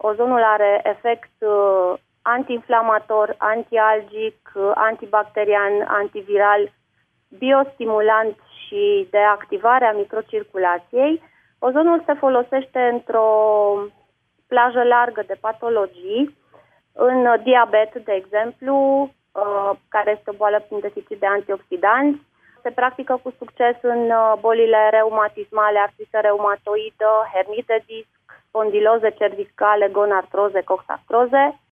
Ozonul are efect antiinflamator, antialgic, antibacterian, antiviral, biostimulant și de activare a microcirculației. Ozonul se folosește într-o plajă largă de patologii, în diabet, de exemplu, care este o boală prin deficit de antioxidanți. Se practică cu succes în bolile reumatismale, artrită reumatoidă, hernii de disc, spondiloze cervicale, gonartroze, coxartroze.